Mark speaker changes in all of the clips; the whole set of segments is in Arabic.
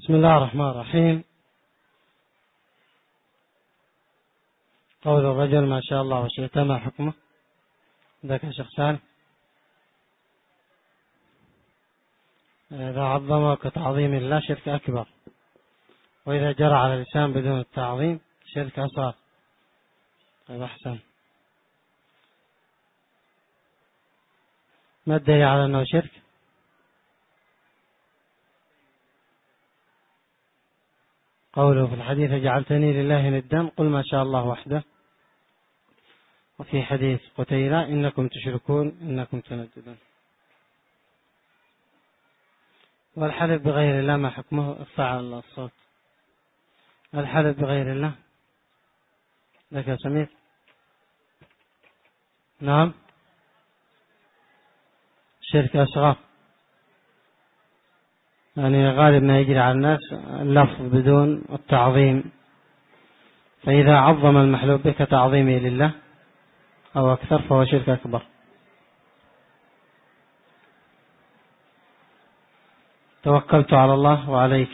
Speaker 1: بسم الله الرحمن الرحيم. قول الرجل ما شاء الله وشئت ما حكمه؟ ذاك يا شيخ سالم. إذا عظمه كتعظيم الله شرك أكبر، وإذا جرى على اللسان بدون التعظيم شرك أصغر. طيب أحسن. ما الدليل على أنه شرك؟ قوله في الحديث جعلتني لله ندا قل ما شاء الله وحده. وفي حديث قتيلة إنكم تشركون إنكم تنددون. والحلف بغير الله ما حكمه؟ ارفع الصوت. الحلف بغير الله لك يا سمير. نعم شرك أصغر، يعني غالب ما يجري على الناس اللفظ بدون التعظيم، فإذا عظم المحلوب به كتعظيمه لله أو أكثر فهو شرك أكبر. توكلت على الله وعليك،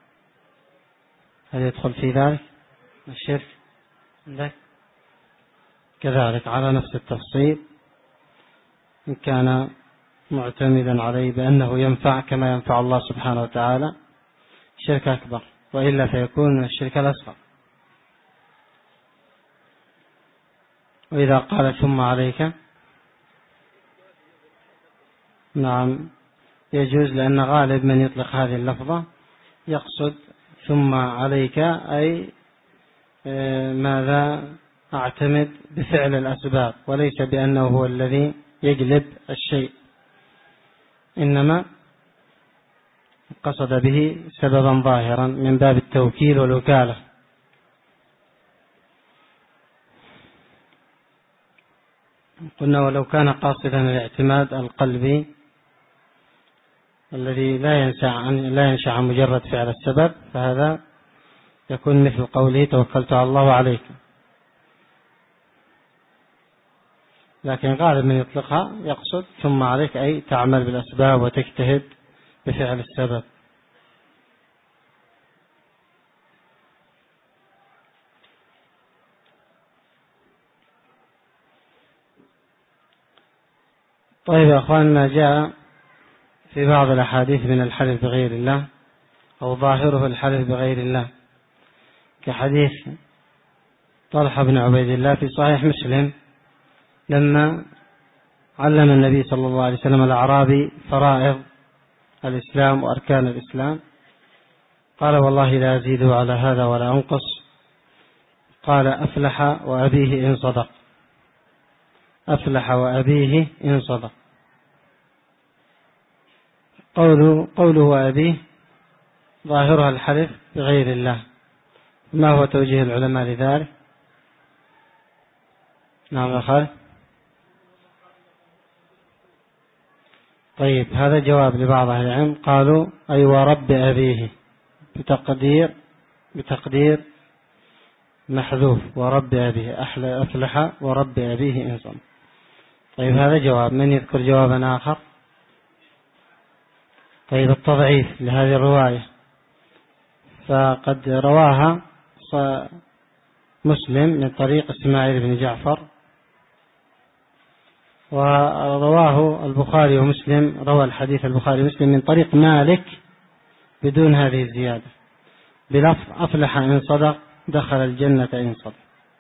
Speaker 1: هل يدخل في ذلك الشرك عندك؟ كذلك على نفس التفصيل، إن كان معتمدا عليه بأنه ينفع كما ينفع الله سبحانه وتعالى شرك أكبر، وإلا فيكون الشرك الأصغر. وإذا قال ثم عليك، نعم يجوز، لأن غالب من يطلق هذه اللفظة يقصد ثم عليك أي ماذا أعتمد بفعل الأسباب، وليس بأنه هو الذي يجلب الشيء، إنما قصد به سببا ظاهرا من باب التوكيل والوكالة. قلنا ولو كان قاصدا الاعتماد القلبي الذي لا ينشأ عن مجرد فعل السبب، فهذا يكون مثل قوله توكلت على الله وعليك. لكن غالب من يطلقها يقصد ثم عليك أي تعمل بالأسباب وتجتهد بفعل السبب. طيب يا أخواننا، جاء في بعض الأحاديث من الحلف بغير الله أو ظاهره الحلف بغير الله، كحديث طلحة بن عبيد الله في صحيح مسلم لما علم النبي صلى الله عليه وسلم الأعرابي فرائض الإسلام وأركان الإسلام، قال والله لا أزيده على هذا ولا أنقص. قال أفلح وأبيه إن صدق، أفلح وأبيه إن صدق. قوله وأبيه ظاهرها الحلف بغير الله، ما هو توجيه العلماء لذلك؟ نعم يا خالد. طيب هذا جواب لبعض أهل العلم، قالوا أي ورب أبيه، بتقدير محذوف ورب أبيه، أفلح ورب أبيه إن صدق. طيب هذا جواب، من يذكر جوابا آخر؟ طيب التضعيف لهذه الرواية، فقد رواها مسلم من طريق إسماعيل بن جعفر، ورواه البخاري ومسلم، روى الحديث البخاري ومسلم من طريق مالك بدون هذه الزيادة، بلفظ أفلح إن صدق دخل الجنة إن صدق.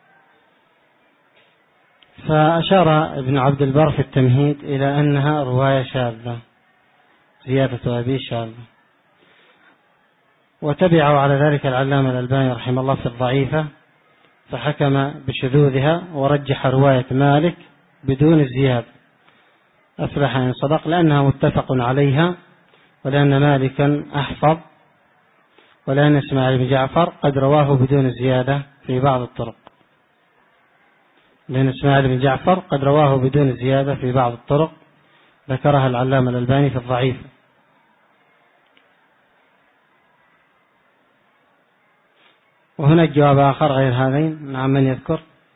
Speaker 1: فأشار ابن عبد البر في التمهيد إلى أنها رواية شاذة، زيادة أبي شاذة، وتبعه على ذلك العلامة الألباني رحمه الله في الضعيفة، فحكم بشذوذها ورجح رواية مالك بدون الزيادة أفلح إن صدق، لأنها متفق عليها، ولأن مالكا أحفظ، ولأن إسماعيل بن جعفر قد رواه بدون الزيادة في بعض الطرق، لأن إسماعيل بن جعفر قد رواه بدون الزيادة في بعض الطرق، ذكرها العلامة الألباني في الضعيف. وهناك جواب آخر غير هذين. نعم من يذكر؟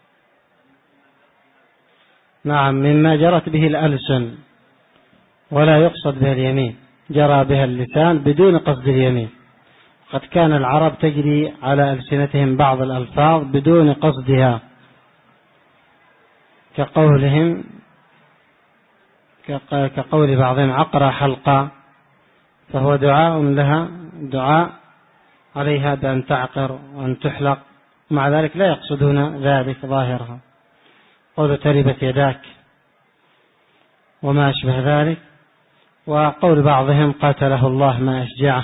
Speaker 1: نعم مما جرت به الألسن ولا يقصد به اليمين، جرى بها اللسان بدون قصد اليمين، قد كان العرب تجري على ألسنتهم بعض الألفاظ بدون قصدها، كقول بعضهم عقرى حلقة، فهو دعاء لها، دعاء عليها بأن تعقر وأن تحلق، مع ذلك لا يقصدون ذلك ظاهرها. قول تربت يداك وما أشبه ذلك. وقول بعضهم قاتله الله ما أشجعه،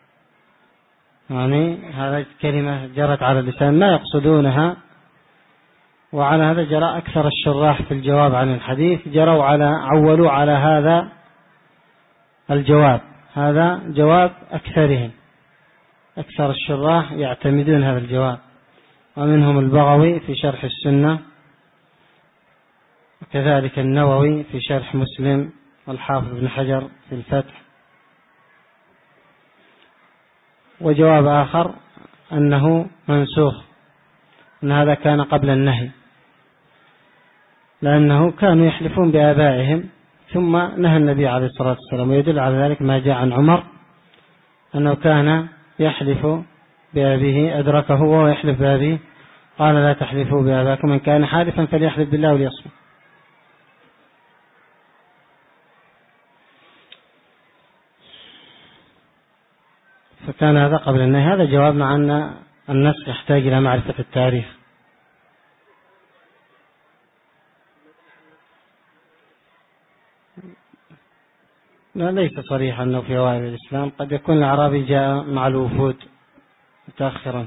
Speaker 1: يعني هذه كلمة جرت على اللسان ما يقصدونها. وعلى هذا جرى أكثر الشراح في الجواب عن الحديث، عولوا على هذا الجواب، هذا جواب أكثرهم، أكثر الشراح يعتمدون هذا الجواب، ومنهم البغوي في شرح السنة، وكذلك النووي في شرح مسلم، والحافظ ابن حجر في الفتح. وجواب آخر أنه منسوخ، أن هذا كان قبل النهي، لأنه كانوا يحلفون بآبائهم ثم نهى النبي عليه الصلاة والسلام. ويدل على ذلك ما جاء عن عمر أنه كان يحلف بأبيه، أدركه وهو يحلف بأبيه، قال لا تحلفوا بآبائكم، من كان حالفا فليحلف بالله وليصمت. فكان هذا قبل النهي. هذا جوابنا عن النسخ يحتاج إلى معرفة التاريخ. لا، ليس صريحا أنه في أوائل الإسلام، قد يكون الأعرابي جاء مع الوفود متأخرا.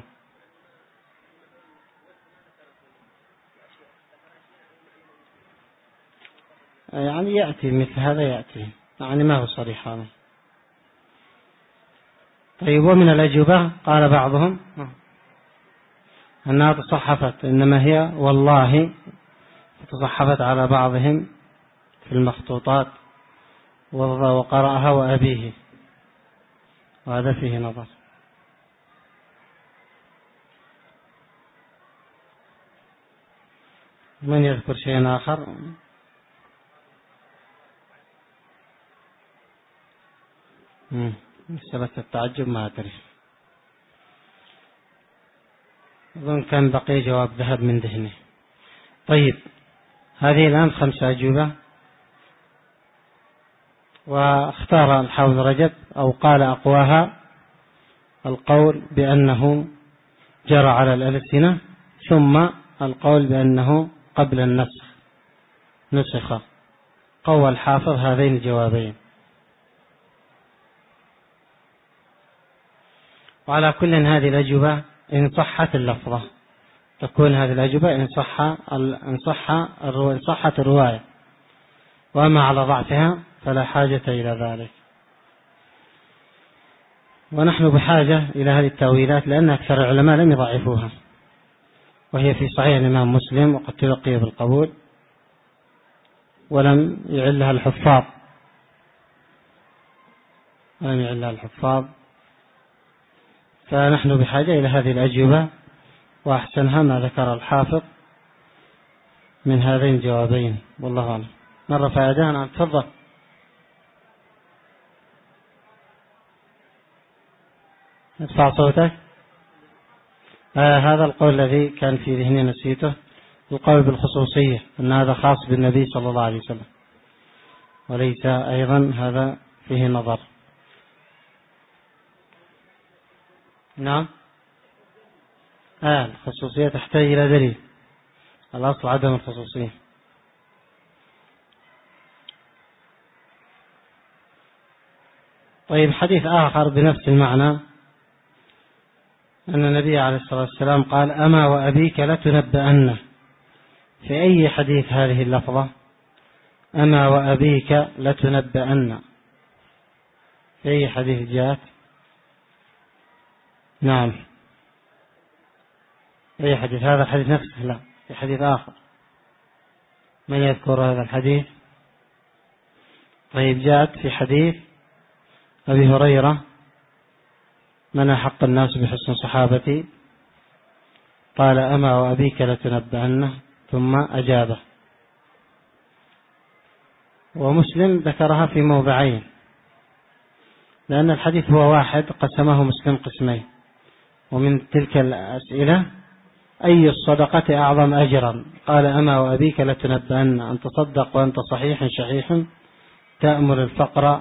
Speaker 1: يعني يأتي مثل هذا، يأتي يعني ما هو صريح هذا. طيب، ومن الأجوبة قال بعضهم أنها تصحفت، إنما هي والله تصحفت على بعضهم في المخطوطات وقرأها وأبيه، وهذا فيه نظر. من يذكر شيء آخر؟ مسألة التعجب ما أدري، أظن كان بقي جواب ذهب من ذهني. طيب، هذه الآن 5 أجوبة، واختار الحافظ رجب أو قال أقواها القول بأنه جرى على الألسنة، ثم القول بأنه قبل النسخ نسخ. قوى الحافظ هذين الجوابين. وعلى كل هذه الأجوبة إن صحت اللفظة تكون هذه الأجوبة إن صحت الرواية، وأما على ضعفها فلا حاجة إلى ذلك. ونحن بحاجة إلى هذه التأويلات، لأن أكثر العلماء لم يضعفوها، وهي في صحيح الإمام مسلم، وقد تلقي بالقبول، ولم يعلها الحفاظ. فنحن بحاجة إلى هذه الأجوبة، وأحسنها ما ذكر الحافظ من هذين الجوابين، والله أعلم. مرة فائدة، أنا أتفضل. ارفع صوتك. هذا القول الذي كان في ذهني نسيته، القول بالخصوصية، أن هذا خاص بالنبي صلى الله عليه وسلم، وليس أيضا هذا فيه نظر. نعم، الخصوصية تحتاج إلى دليل، الأصل عدم الخصوصية. طيب، حديث آخر بنفس المعنى، أن النبي عليه الصلاة والسلام قال أما وأبيك لتنبأن. في أي حديث هذه اللفظة أما وأبيك لتنبأن؟ في أي حديث جاءت؟ نعم، أي حديث؟ هذا الحديث نفسه؟ لا، في حديث آخر. من يذكر هذا الحديث؟ طيب، جاءت في حديث أبي هريرة من أحق الناس بحسن صحابتي، قال أما وأبيك لتنبأن، ثم أجابه. ومسلم ذكرها في موضعين، لأن الحديث هو واحد قسمه مسلم قسمين. ومن تلك الأسئلة: أي الصدقة أعظم أجرا؟ قال: أما وأبيك لتنبأن أن تصدق وأنت صحيح شحيح تأمل الفقر،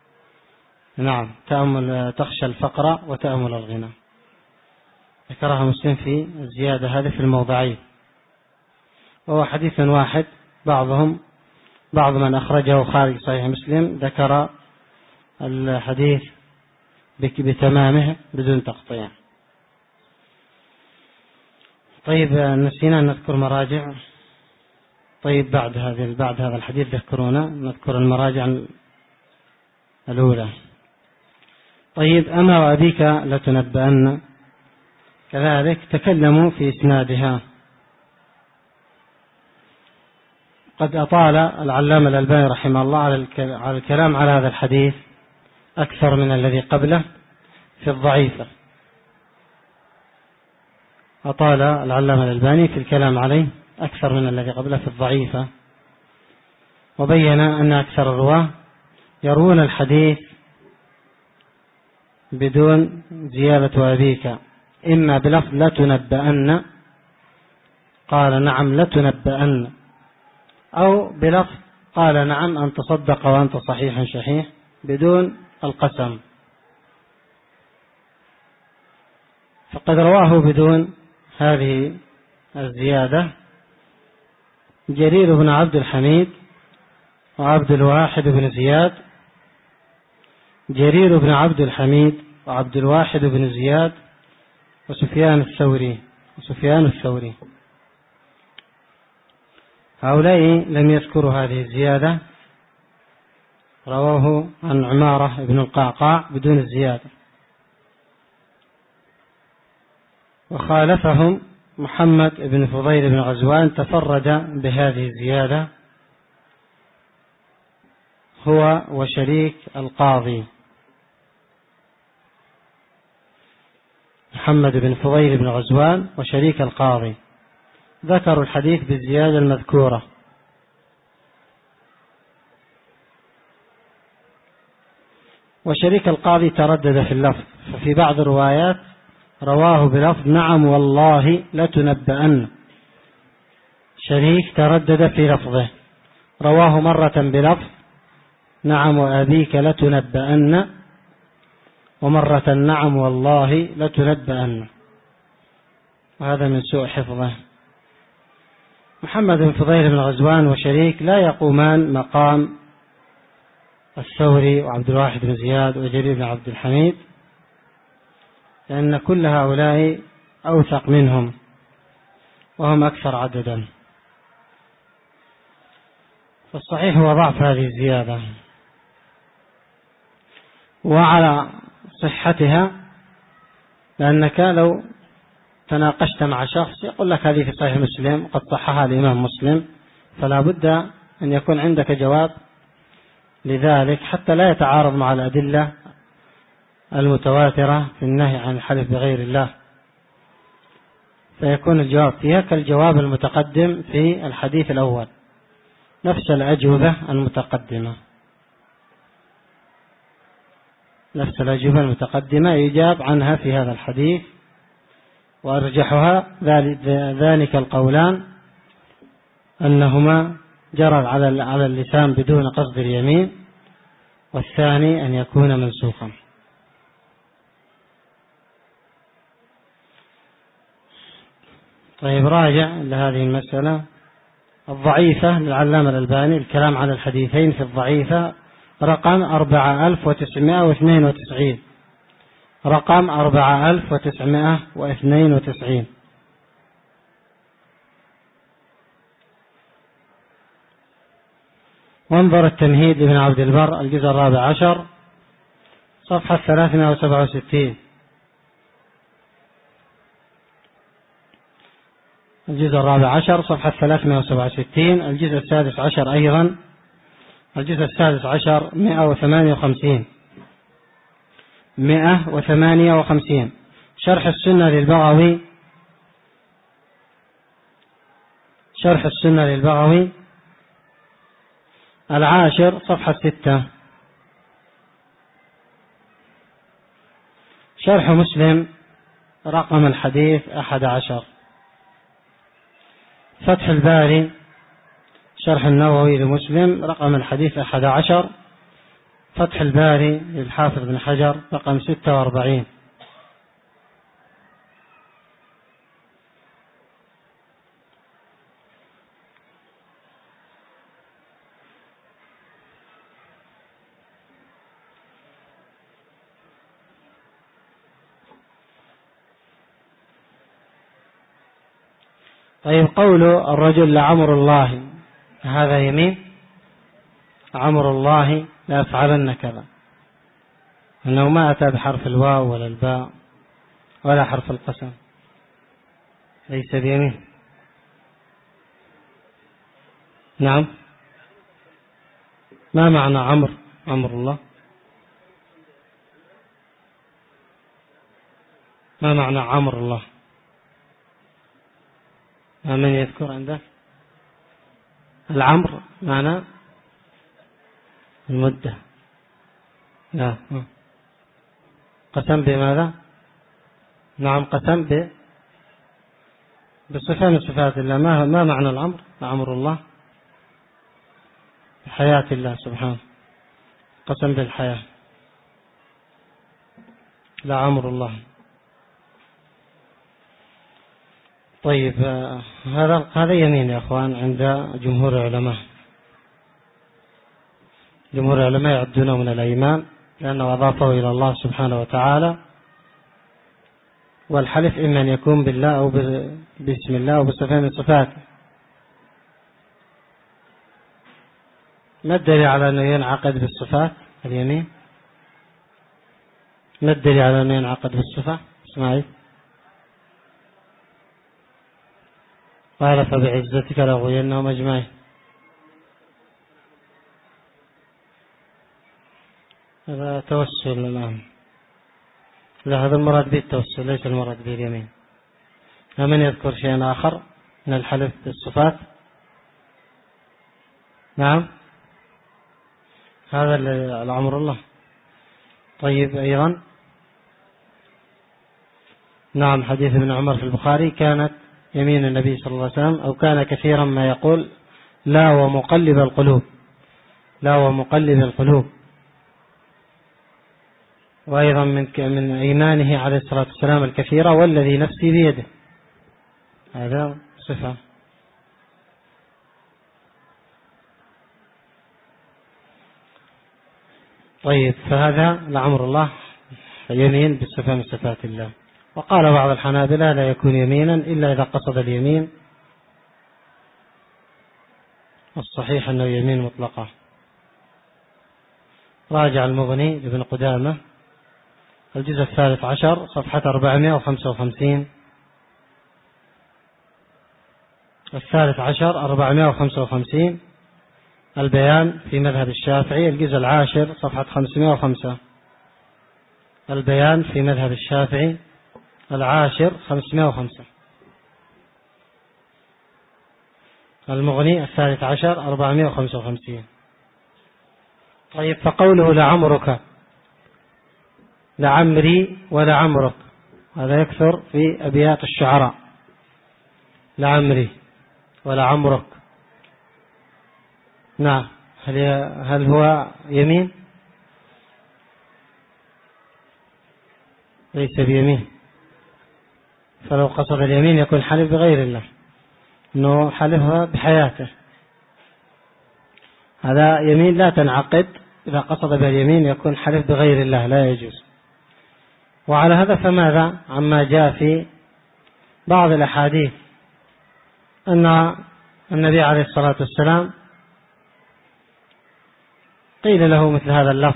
Speaker 1: تخشى الفقر وتأمل الغنى. ذكرها مسلم في الزيادة هذه في الموضعين، وهو حديث واحد. بعض من أخرجه خارج صحيح مسلم ذكر الحديث بتمامه بدون تقطيع. طيب، نسينا أن نذكر مراجع. طيب، بعد هذا الحديث ذكرونا نذكر المراجع الأولى. طيب، أما وأبيك لتنبأن كذلك تكلموا في إسنادها. قد أطال العلامة الألباني رحمه الله على الكلام على هذا الحديث أكثر من الذي قبله في الضعيفة. أطال العلامة الألباني في الكلام عليه أكثر من الذي قبله في الضعيفة، وبين أن أكثر الرواة يروون الحديث بدون زيادة وأبيك، إما بلفظ لتنبأن، قال: نعم لتنبأن، أو بلفظ قال: نعم أن تصدق وأنت صحيح شحيح بدون القسم. فقد رواه بدون هذه الزيادة جرير بن عبد الحميد وعبد الواحد بن زياد، جرير بن عبد الحميد وعبد الواحد بن زياد وسفيان الثوري. هؤلاء لم يذكروا هذه الزيادة، رواه عن عمارة بن القعقاع بدون الزيادة. وخالفهم محمد بن فضيل بن غزوان، تفرد بهذه الزيادة هو وشريك القاضي. محمد بن فضيل بن غزوان وشريك القاضي ذكروا الحديث بالزيادة المذكورة. وشريك القاضي تردد في اللفظ، ففي بعض الروايات رواه بلفظ: نعم والله لتنبأن. شريك تردد في لفظه، رواه مرة بلفظ: نعم وأبيك لتنبأن، ومرة: نعم والله لتنبأن. وهذا من سوء حفظه. محمد بن فضيل بن غزوان وشريك لا يقومان مقام الثوري وعبد الواحد بن زياد وجرير بن عبد الحميد، لأن كل هؤلاء أوثق منهم وهم أكثر عددا. فالصحيح هو ضعف هذه الزيادة. وعلى صحتها، لأنك لو تناقشت مع شخص يقول لك هذه في صحيح مسلم قد صححها الإمام مسلم، فلا بد أن يكون عندك جواب لذلك حتى لا يتعارض مع الأدلة المتواترة في النهي عن الحلف بغير الله، فيكون الجواب فيها كالجواب المتقدم في الحديث الأول، نفس الأجوبة المتقدمة يجاب عنها في هذا الحديث. وأرجحها ذلك القولان أنهما جرى على اللسان بدون قصد اليمين، والثاني أن يكون منسوخا. طيب، راجع لهذه المسألة الضعيفة للعلامة الألباني، الكلام على الحديثين في الضعيفة رقم 4992. رقم 4992. وانظر التمهيد لابن عبد البر الجزء 14 صفحة 367. الجزء 14 صفحة 367. الجزء 16 أيضا، الجزء 16 158. شرح السنة للبغوي العاشر صفحة 6. شرح مسلم رقم الحديث 11. فتح الباري شرح النووي لمسلم رقم الحديث 11. فتح الباري للحافظ بن حجر رقم 46. طيب، قول الرجل لعمر الله، هذا يمين؟ عمر الله لا أفعلن كذا، أنه ما أتى بحرف الواو ولا الباء ولا حرف القسم، ليس بيمين. نعم. ما معنى عمر الله؟ ما معنى عمر الله؟ من يذكر عنده؟ العمر معنى المدة. لا. قسم بماذا؟ نعم، قسم بصفة من صفات الله. ما معنى العمر؟ عمر الله حياة الله سبحانه، قسم بالحياة، لا عمر الله. طيب، هذا يمين يا أخوان عند جمهور العلماء. جمهور العلماء يعدونه من الأيمان لأنه أضافه إلى الله سبحانه وتعالى. والحلف إما أن يكون بالله أو باسم الله أو بصفة من صفاته. ما الدليل على أنه ينعقد بالصفات اليمين؟ ما الدليل على أنه ينعقد بالصفة؟ اسمعي. قال فبعزتك لأغوينهم أجمعين. هذا توسل الآن. لا، هذا المراد به التوسل، ليس المراد به اليمين. ومن يذكر شيئا آخر من الحلف بالصفات؟ نعم، هذا العمر الله. طيب، أيضا نعم، حديث ابن عمر في البخاري كانت يمين النبي صلى الله عليه وسلم، أو كان كثيرا ما يقول لا ومقلب القلوب، لا ومقلب القلوب. وأيضا من إيمانه عليه الصلاة والسلام الكثيرة والذي نفسي بيده، هذا صفة. طيب، فهذا لعمر الله يمين بالصفة من صفات الله. وقال بعض الحنابلة لا يكون يمينا إلا إذا قصد اليمين، الصحيح أنه يمين مطلقة. راجع المغني لابن قدامة الجزء 13 صفحة 455. 13 455. البيان في مذهب الشافعي الجزء 10 صفحة 505. البيان في مذهب الشافعي 10 505. المغني 13 455. طيب، فقوله لعمرك، لعمري ولعمرك، هذا يكثر في أبيات الشعراء. لعمري ولعمرك، نعم. هل هو يمين؟ ليس بيمين. فلو قصد اليمين يكون حلف بغير الله، أنه حلفها بحياته. هذا يمين لا تنعقد. إذا قصد باليمين يكون حلف بغير الله، لا يجوز. وعلى هذا فماذا عما جاء في بعض الأحاديث أن النبي عليه الصلاة والسلام قيل له مثل هذا اللفظ.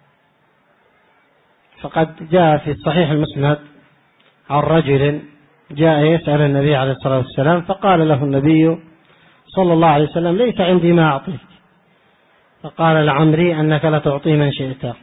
Speaker 1: فقد جاء في الصحيح المسند عن رجل جاء يسأل النبي عليه الصلاة والسلام، فقال له النبي صلى الله عليه وسلم ليس عندي ما أعطيك. فقال لعمري أنك لا تعطي من شئت.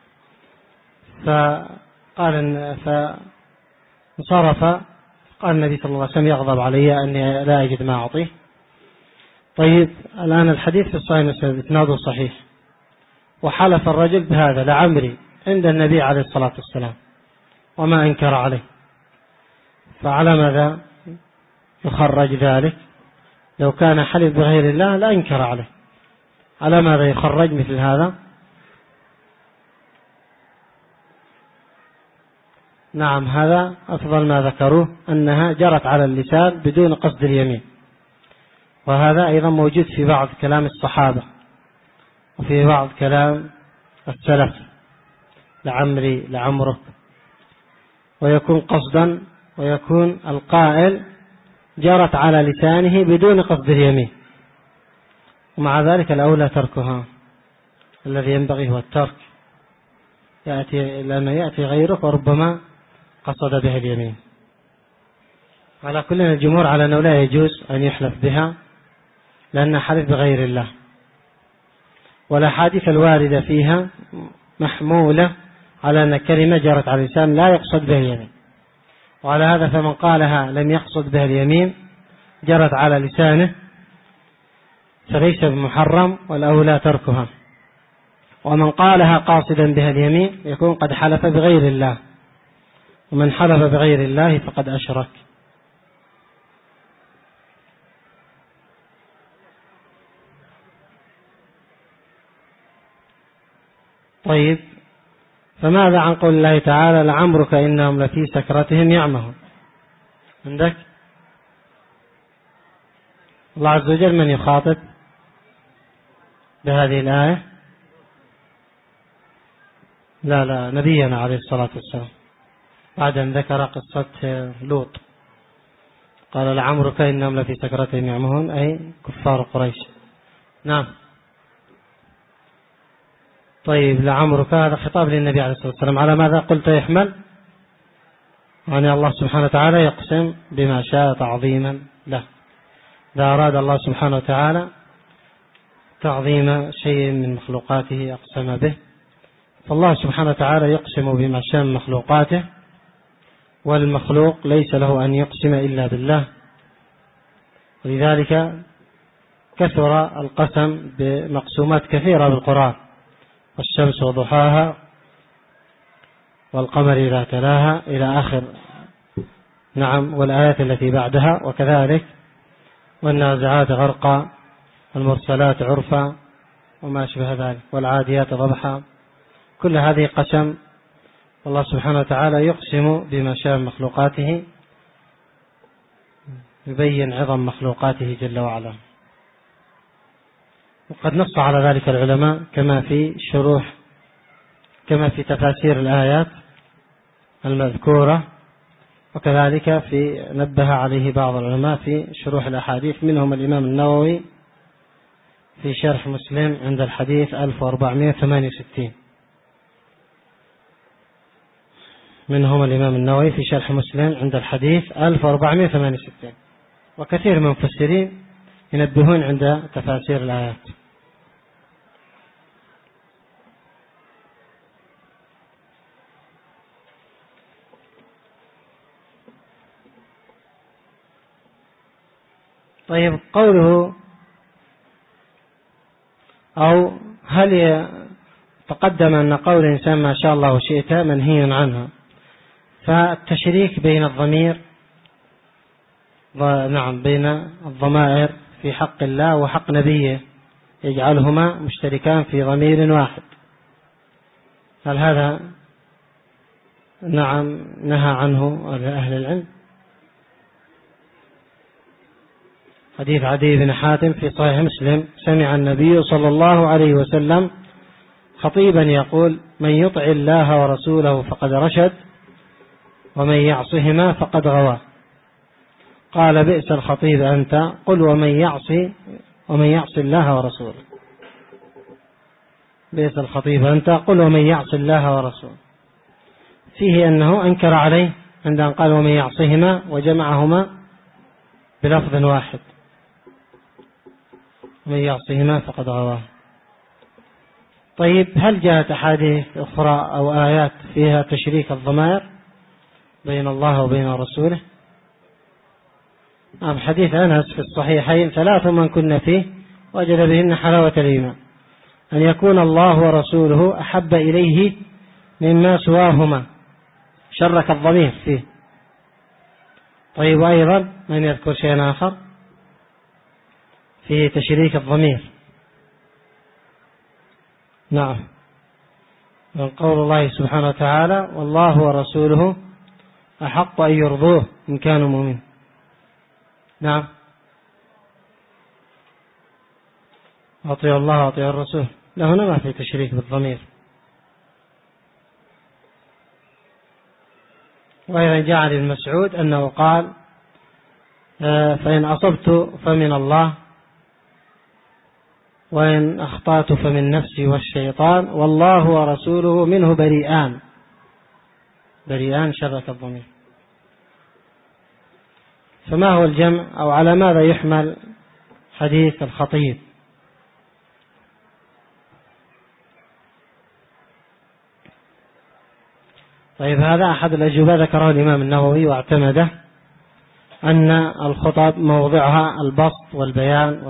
Speaker 1: فانصرف. قال النبي صلى الله عليه وسلم يغضب علي أني لا أجد ما أعطيه. طيب، الآن الحديث في الصحيح المسند إسناده صحيح، وحلف الرجل بهذا لعمري عند النبي عليه الصلاة والسلام. وما أنكر عليه، فعلى ماذا يخرج ذلك؟ لو كان حلف بغير الله لا أنكر عليه، على ماذا يخرج مثل هذا؟ نعم، هذا أفضل ما ذكروه، أنها جرت على اللسان بدون قصد اليمين، وهذا أيضا موجود في بعض كلام الصحابة وفي بعض كلام السلف، لعمري لعمرك، ويكون قصدا، ويكون القائل جرت على لسانه بدون قصد اليمين، ومع ذلك الأولى تركها. الذي ينبغي هو الترك، لأنه يأتي غيرك وربما قصد به اليمين. على كل الجمهور على أنه لا يجوز أن يحلف بها، لأنها حلف بغير الله، والأحاديث الواردة فيها محمولة على أن كلمة جرت على اللسان لا يقصد بها اليمين، وعلى هذا فمن قالها لم يقصد بها اليمين جرت على لسانه فليس بمحرم، والأولى تركها. ومن قالها قاصدا بها اليمين يكون قد حلف بغير الله، ومن حلف بغير الله فقد أشرك. طيب، فماذا عن قول الله تعالى لعمرك إنهم لفي سكرتهم يعمهون؟ عندك الله عز وجل من يخاطب بهذه الآية؟ لا، نبينا عليه الصلاة والسلام، بعد أن ذكر قصة لوط قال لعمرك إنهم لفي سكرتهم يعمهون، أي كفار قريش. نعم. طيب، لعمرك هذا خطاب للنبي عليه الصلاة والسلام، على ماذا قلت يحمل؟ يعني الله سبحانه وتعالى يقسم بما شاء تعظيما له، إذا أراد الله سبحانه وتعالى تعظيم شيء من مخلوقاته أقسم به، فالله سبحانه وتعالى يقسم بما شاء من مخلوقاته، والمخلوق ليس له أن يقسم إلا بالله، ولذلك كثر القسم بمقسومات كثيرة بالقرآن، والشمس وضحاها والقمر إذا تلاها إلى آخر. نعم، والآيات التي بعدها، وكذلك والنازعات غرقا والمرسلات عرفا وما أشبه ذلك والعاديات ضبحا، كل هذه قسم، والله سبحانه وتعالى يقسم بما شاء من مخلوقاته، يبين عظم مخلوقاته جل وعلا. وقد نص على ذلك العلماء كما في تفاسير الآيات المذكورة، وكذلك نبه عليه بعض العلماء في شروح الأحاديث، منهم الإمام النووي في شرح مسلم عند الحديث 1468، منهم الإمام النووي في شرح مسلم عند الحديث 1468، وكثير من المفسرين ينبهون عند تفاسير الآيات. طيب، قوله أو هل تقدم أن قول الإنسان ما شاء الله وشئت منهي عنها، فالتشريك بين الضمير بين الضمائر في حق الله وحق نبيه يجعلهما مشتركان في ضمير واحد، هل هذا نهى عنه أهل العلم؟ حديث عدي بن حاتم في صحيح مسلم: سمع النبي صلى الله عليه وسلم خطيبا يقول: من يطع الله ورسوله فقد رشد، ومن يعصهما فقد غوى. قال: بئس الخطيب أنت، قل ومن يعص الله ورسوله. بئس الخطيب أنت، قل ومن يعص الله ورسوله. فيه أنه أنكر عليه عند أن قال ومن يعصهما، وجمعهما بلفظ واحد: ومن يعصهما فقد غوى. طيب، هل جاءت أحاديث أخرى أو آيات فيها تشريك الضمائر بين الله وبين رسوله؟ حديث أنس في الصحيحين: 3 من كن فيه وجد بهن حلاوة الإيمان: أن يكون الله ورسوله أحب إليه مما سواهما، شرك الضمير فيه. طيب، وأيضا من يذكر شيئا آخر فيه تشريك الضمير؟ نعم، من قول الله سبحانه وتعالى: والله ورسوله أحق أن يرضوه إن كانوا مؤمنين. نعم، أطيعوا الله وأطيعوا الرسول. لا، هنا ما في تشريك بالضمير. وأيضا جاء عن ابن مسعود أنه قال: فإن أصبت فمن الله، وإن أخطأت فمن نفسي والشيطان، والله ورسوله منه بريئان. بريئان شرك الضمير. فما هو الجمع، أو على ماذا يحمل حديث الخطيب؟ طيب، هذا أحد الأجوبة ذكره الإمام النووي واعتمده، أن الخطب موضعها البسط والبيان،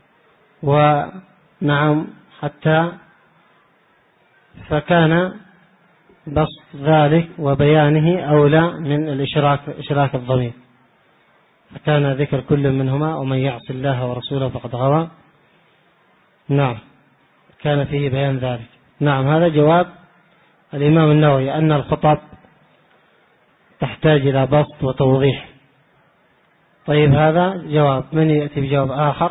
Speaker 1: ونعم حتى فكان بسط ذلك وبيانه أولى من إشراك الضمير، فكان ذكر كل منهما: ومن يعص الله ورسوله فقد غوى. نعم، كان فيه بيان ذلك. نعم، هذا جواب الإمام النووي، أن الخطب تحتاج إلى بسط وتوضيح. طيب، هذا جواب. من يأتي بجواب آخر؟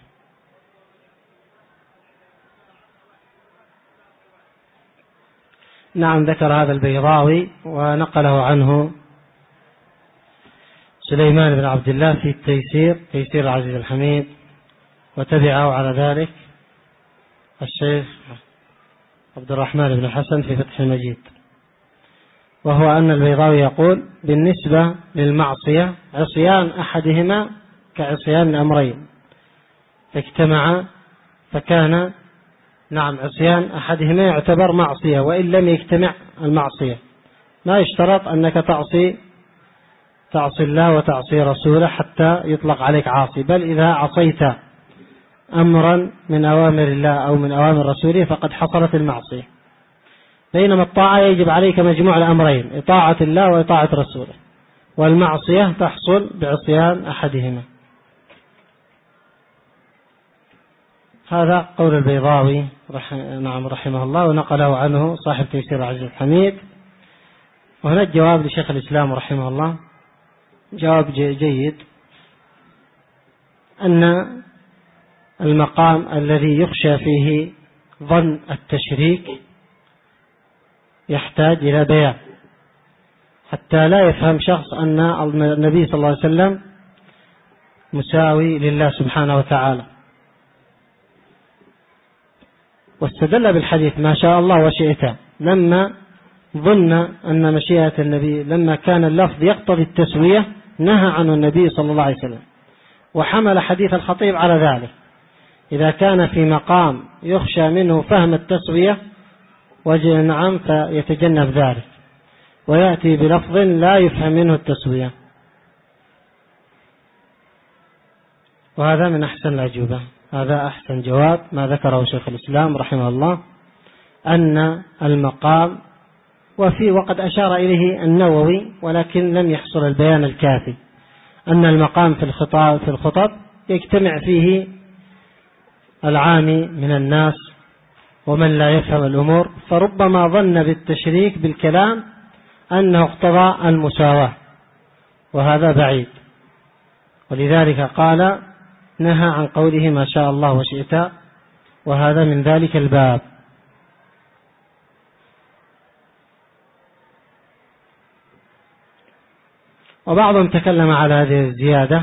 Speaker 1: نعم، ذكر هذا البيضاوي ونقله عنه سليمان بن عبد الله في تيسير العزيز الحميد، وتبعه على ذلك الشيخ عبد الرحمن بن حسن في فتح المجيد. وهو أن البيضاوي يقول: بالنسبة للمعصية عصيان أحدهما كعصيان الأمرين اجتمعا، فكان عصيان أحدهما يعتبر معصية وإن لم يجتمع المعصية. ما يشترط أنك تعصي الله وتعصي رسوله حتى يطلق عليك عاصي، بل إذا عصيت أمرا من أوامر الله أو من أوامر رسوله فقد حصلت المعصية. بينما الطاعة يجب عليك مجموع الأمرين: إطاعة الله وإطاعة رسوله، والمعصية تحصل بعصيان أحدهما. هذا قول البيضاوي رحمه الله، ونقله عنه صاحب تيسير العزيز الحميد. وهنا الجواب لشيخ الإسلام رحمه الله، جواب جيد، أن المقام الذي يخشى فيه ظن التشريك يحتاج إلى بيان، حتى لا يفهم شخص أن النبي صلى الله عليه وسلم مساوي لله سبحانه وتعالى. واستدل بالحديث: ما شاء الله وشئت، لما ظن أن مشيئة النبي، لما كان اللفظ يقتضي التسوية نهى عنه النبي صلى الله عليه وسلم، وحمل حديث الخطيب على ذلك. إذا كان في مقام يخشى منه فهم التسوية نعم فيتجنب ذلك، ويأتي بلفظ لا يفهم منه التسوية. وهذا من أحسن الأجوبة، هذا أحسن جواب ما ذكره شيخ الإسلام رحمه الله، أن المقام، وقد أشار إليه النووي ولكن لم يحصل البيان الكافي، أن المقام في الخطب يجتمع فيه العامي من الناس ومن لا يفهم الأمور، فربما ظن بالتشريك بالكلام أنه اقتضى المساواة، وهذا بعيد. ولذلك قال: نهى عن قوله ما شاء الله وشئت، وهذا من ذلك الباب. وبعضهم تكلم على هذه الزيادة،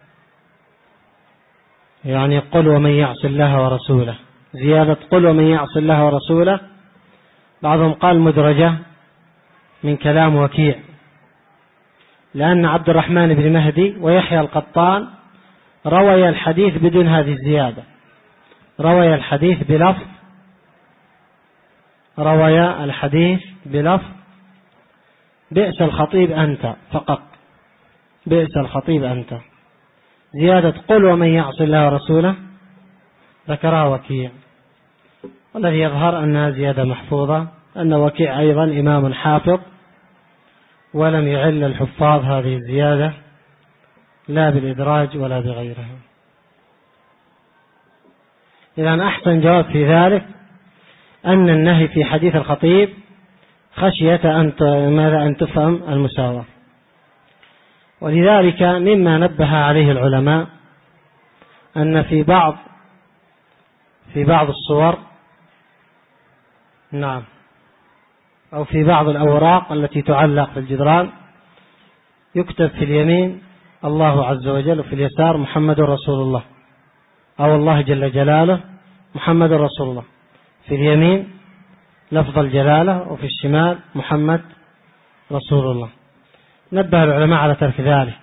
Speaker 1: يعني قل ومن يعص الله ورسوله، زيادة قل ومن يعص الله ورسوله، بعضهم قال مدرجة من كلام وكيع، لأن عبد الرحمن بن مهدي ويحيى القطان روي الحديث بدون هذه الزيادة، روي الحديث بلفظ بئس الخطيب أنت فقط، بئس الخطيب أنت. زيادة قل ومن يعص الله ورسوله ذكرها وكيع، والذي يظهر أنها زيادة محفوظة، أن وكيع أيضا إمام حافظ ولم يعل الحفاظ هذه الزيادة لا بالإدراج ولا بغيرها. إذن أحسن جواب في ذلك أن النهي في حديث الخطيب خشية أن تفهم المساواة. ولذلك مما نبه عليه العلماء أن في بعض الصور نعم أو في بعض الأوراق التي تعلق في الجدران يكتب في اليمين الله عز وجل وفي اليسار محمد رسول الله، أو الله جل جلاله محمد رسول الله، في اليمين لفظ الجلالة وفي الشمال محمد رسول الله. نبه العلماء على ترك ذلك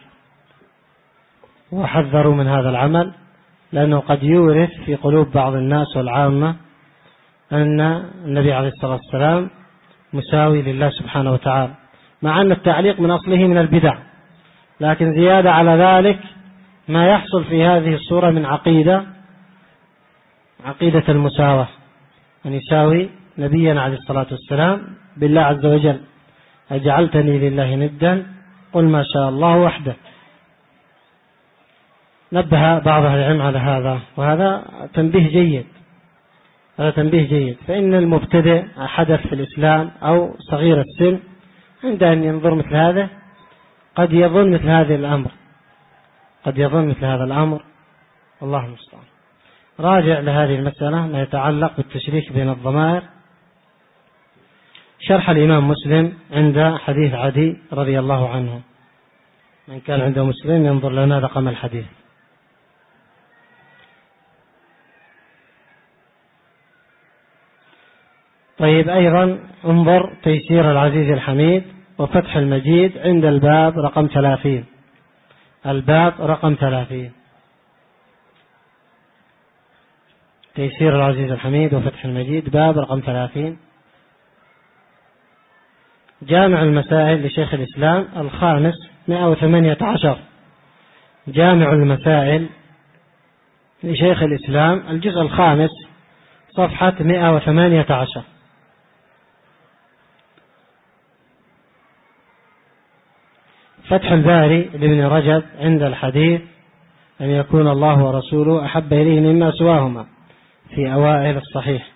Speaker 1: وحذروا من هذا العمل، لأنه قد يورث في قلوب بعض الناس والعامة أن النبي عليه الصلاة والسلام مساوي لله سبحانه وتعالى، مع أن التعليق من أصله من البدع، لكن زيادة على ذلك ما يحصل في هذه الصورة من عقيدة المساواة، أن يساوي نبينا عليه الصلاة والسلام بالله عز وجل. أجعلتني لله ندا قل ما شاء الله وحده. نبه بعض أهل العلم على هذا، وهذا تنبيه جيد. فإن المبتدئ حدث في الإسلام أو صغير السن عند أن ينظر مثل هذا قد يظن مثل هذا الأمر، والله المستعان. راجع لهذه المسألة ما يتعلق بالتشريك بين الضمائر شرح الإمام مسلم عند حديث عدي رضي الله عنه. من كان عنده مسلم ينظر لنا رقم الحديث. طيب، أيضا انظر تيسير العزيز الحميد وفتح المجيد عند الباب رقم 30. تيسير العزيز الحميد وفتح المجيد باب رقم 30. جامع المسائل لشيخ الإسلام الخامس 118. جامع المسائل لشيخ الإسلام الجزء الخامس صفحة 118. فتح الباري لابن رجب عند الحديث أن يكون الله ورسوله أحب إليه مما سواهما في أوائل الصحيح.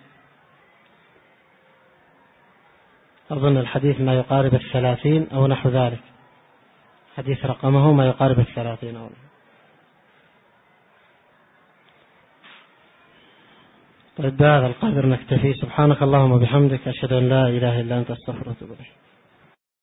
Speaker 1: أظن الحديث ما يقارب 30 أو نحو ذلك، حديث رقمه ما يقارب 30 أو. طيب، بهذا القدر نكتفي. سبحانك اللهم وبحمدك، أشهد أن لا إله إلا أنت، أستغفرك وأتوب إليك.